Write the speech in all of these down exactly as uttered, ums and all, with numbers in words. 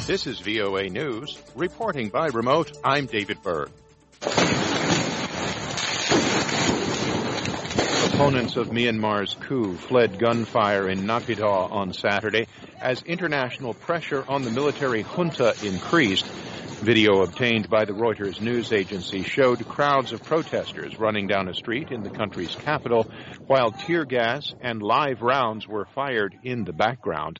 This is V O A News. Reporting by remote, I'm David Berg. Opponents of Myanmar's coup fled gunfire in Naypyidaw on Saturday as international pressure on the military junta increased. Video obtained by the Reuters news agency showed crowds of protesters running down a street in the country's capital while tear gas and live rounds were fired in the background.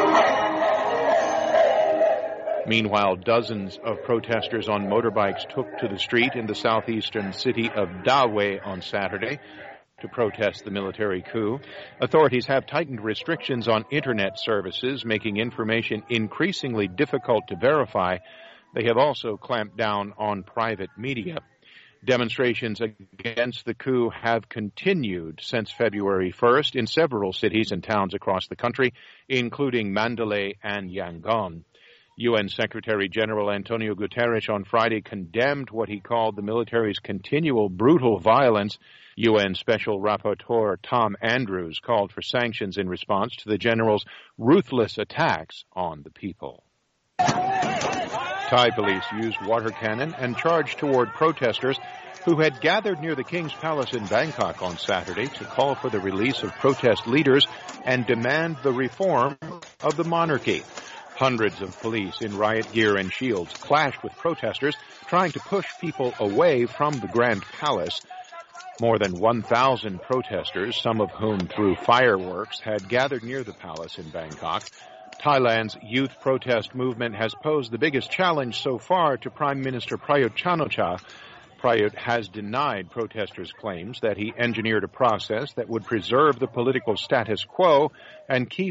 Meanwhile, dozens of protesters on motorbikes took to the street in the southeastern city of Dawe on Saturday to protest the military coup. Authorities have tightened restrictions on internet services, making information increasingly difficult to verify. They have also clamped down on private media. Demonstrations against the coup have continued since February first in several cities and towns across the country, including Mandalay and Yangon. U N Secretary General Antonio Guterres on Friday condemned what he called the military's continual brutal violence. U N Special Rapporteur Tom Andrews called for sanctions in response to the general's ruthless attacks on the people. Thai police used water cannon and charged toward protesters who had gathered near the King's Palace in Bangkok on Saturday to call for the release of protest leaders and demand the reform of the monarchy. Hundreds of police in riot gear and shields clashed with protesters trying to push people away from the Grand Palace. More than one thousand protesters, some of whom threw fireworks, had gathered near the palace in Bangkok. Thailand's youth protest movement has posed the biggest challenge so far to Prime Minister Prayut Chan-o-cha. Prayut has denied protesters' claims that he engineered a process that would preserve the political status quo and keep